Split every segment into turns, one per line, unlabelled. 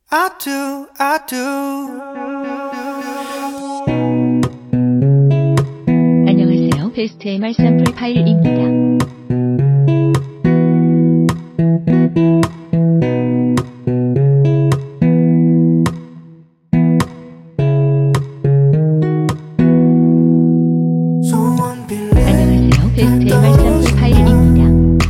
I do, I do.
안녕하세요. 베스트 MR 샘플 파일입니다. 안녕하세요. 베스트 MR 샘플 파일입니다.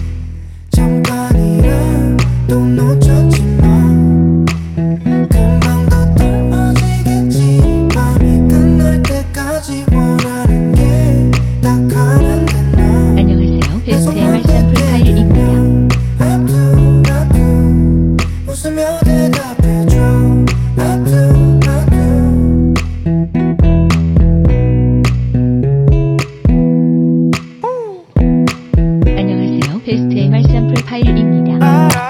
잠깐이라도 놓쳤지만 금방 더 떨어지겠지. 밤이 끝날 때까지 원하는 게 딱 하나인데 난
안녕하세요. 베스트 MR 샘플 파일입니다.
I do, I do. 웃으며 대답해줘. I do, I do.
안녕하세요. 베스트 MR 샘플 파일입니다.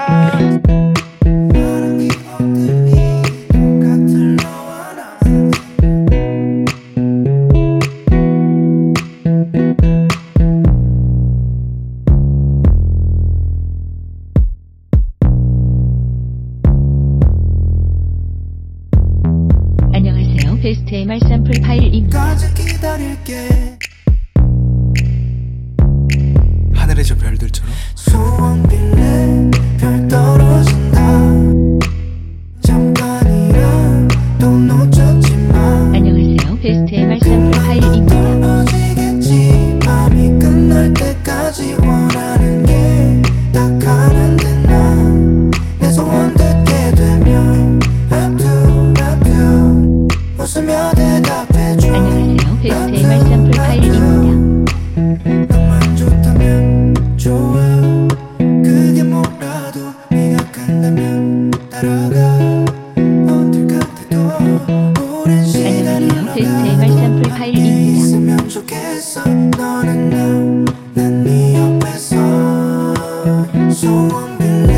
많은 기억들이 똑같을 너와 나.
안녕하세요. 베스트 MR 샘플 파일입니다.
까지 기다릴게. 하늘의 저 별들처럼 소원 빌래 별 떨어진다. 잠깐이라도 놓쳤지만
안녕하세요. 베스트 MR 샘플 파일입니다.
떨어지겠지. 밤이 끝날 때까지 원하는 게 딱 하나인데 난 내 소원 듣게 되면 I do, I do. 웃으며 대답해줘.
안녕하세요. 베스트 MR 샘플 파일입니다.
너만 좋다면 좋아. 그게 뭐라도 네가 간다면 따라가. 어딜 가도 오랜 시간을
안녕하세요. 베스트 MR 샘플 파일입니다.
있으면 좋겠어. 너는 난 네 옆에서 소원 빌려